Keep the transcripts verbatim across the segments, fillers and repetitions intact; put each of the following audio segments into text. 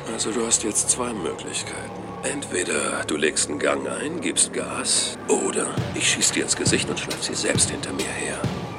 Also du hast jetzt zwei Möglichkeiten. Entweder du legst einen Gang ein, gibst Gas, oder ich schieß dir ins Gesicht und schleif sie selbst hinter mir her.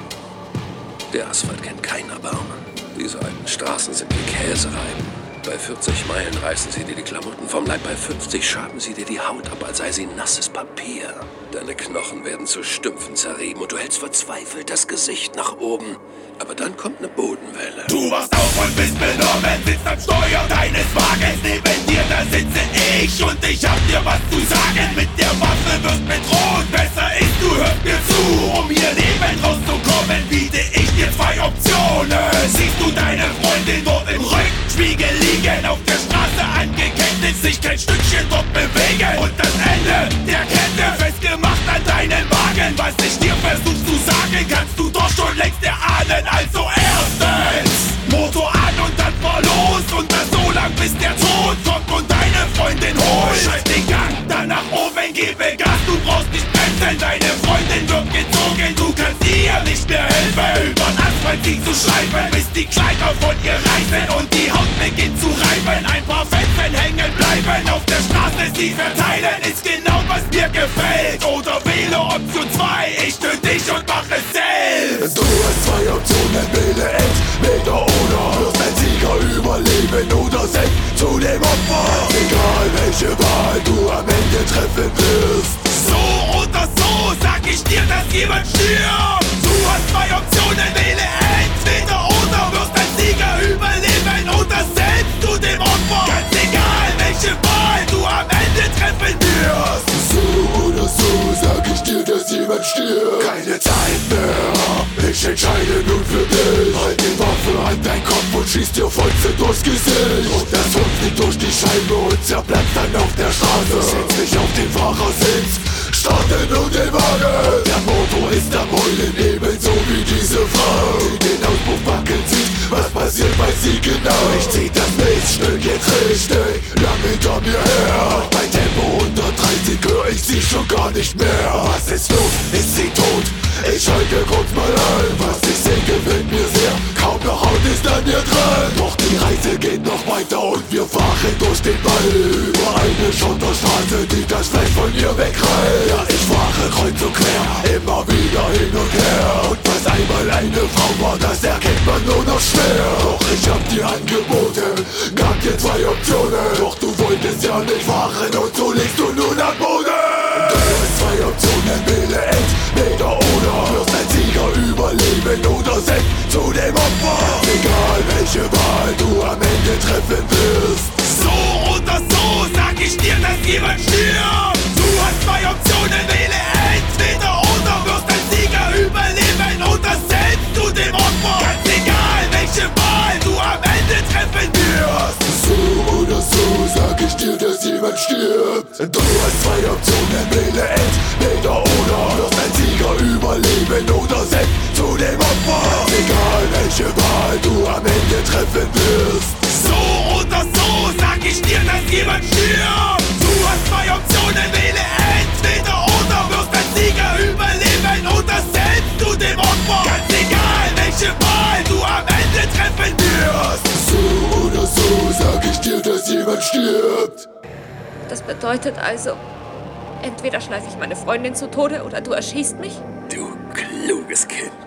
Der Asphalt kennt kein Erbarmen. Diese alten Straßen sind wie Käsereiben. Bei vierzig Meilen reißen sie dir die Klamotten vom Leib, bei fünfzig schaben sie dir die Haut ab, als sei sie nasses Papier. Deine Knochen werden zu Stümpfen zerrieben und du hältst verzweifelt das Gesicht nach oben. Aber dann kommt eine Bodenwelle. Du wachst auf und bist benommen, sitzt am Steuer deines Wagens. Neben dir, da sitze ich und ich hab dir was zu sagen. Mit der Waffe wirst bedroht, besser ist, du hörst mir zu. Um hier lebend rauszukommen, biete ich dir zwei Optionen. Siehst du deine Freundin dort im Rückspiegel liegen, auf der Straße angekettet, sich kein Stückchen dort bewegen. Und das Ende der Kette festgemacht an deinen Wagen. Was ich dir versuch zu sagen, kannst du doch schon längst erahnen. Also erstens, Motor an und dann fahr los. Und das so lang bis der Tod kommt und deine Freundin holt. Schalt den Gang, dann nach oben, gebe Gas. Du brauchst nicht bremsen, deine Freundin wird gezogen. Du kannst ihr nicht mehr helfen. Übern Asphalt sie zu schreiben, bis die Kleider von ihr reißen und die Haut beginnt zu reiben. Ein paar Fetzen hängen bleiben, auf der Straße sie verteilen. Ist genau was mir gefällt. Oder wähle Option zwei, ich töte dich und mach es selbst. Du hast zwei Optionen, wähle entweder oder. Wirst ein Sieger überleben oder selbst zu dem Opfer. Egal welche Wahl du am Ende treffen wirst. So oder so, sag ich dir, dass jemand stirbt. Du hast zwei Optionen, wähle entweder oder. Wirst ein Sieger überleben oder selbst zu dem Opfer. Ganz egal welche Wahl du am Ende treffen wirst. So oder so, sag ich dir, dass jemand stirbt. Keine Zeit mehr, ich entscheide nun für dich. Halt die Waffe an dein Kopf und schieß dir Fäuste durchs Gesicht. Und das Hund fliegt durch die Scheibe und zerplatzt dann auf der Straße. Setz mich auf den Fahrersitz, starte nun den Wagen. Der Motor ist am Heulen, ebenso wie diese Frau, die den Auspuffbackel zieht. Was passiert, weiß sie genau. Ich zieh das Miststück jetzt richtig lang hinter mir her. Bei Tempo hundertdreißig hör ich sie schon gar nicht mehr. Was ist los? Ist sie tot? Ich halte kurz mal ein. Was ich sehe, gefällt mir sehr. Kaum noch Haut ist an ihr dran. Doch die Reise geht noch weiter und wir fahren durch den Wald. Über eine Schotterstraße, die das Fleisch von ihr wegreißt. Ja, ich fahre kreuz und quer, immer wieder hin und her. Und was einmal eine Frau war, das erkennt man nur noch schwer. Doch ich hab dir angeboten, gab dir zwei Optionen. Doch du wolltest ja nicht fahren und so legst du nun am Boden. Du hast zwei Optionen, wähle entweder oder. Wirst ein Sieger überleben oder selbst zu dem Opfer. Egal welche Wahl du am Ende treffen wirst. So oder so, sag ich dir, dass jemand stirbt. Du hast zwei Optionen, wähle entweder oder. Wirst ein Sieger überleben oder selbst zu dem Opfer. Ganz egal welche Wahl du am Ende treffen wirst. So oder so, sag ich dir, dass jemand stirbt. Du hast zwei Optionen, wähle entweder oder. Wirst ein Sieger überleben oder selbst zu dem Opfer. Egal welche Wahl du am Ende treffen wirst. So oder so, sag ich dir, dass jemand stirbt. Du hast zwei Optionen, wähle entweder oder. Wirst ein Sieger überleben oder selbst zu dem Opfer. Ganz egal welche Wahl du am Ende treffen wirst. So oder so, sag ich dir, dass jemand stirbt. Das bedeutet also, entweder schleife ich meine Freundin zu Tode oder du erschießt mich? Du kluges Kind.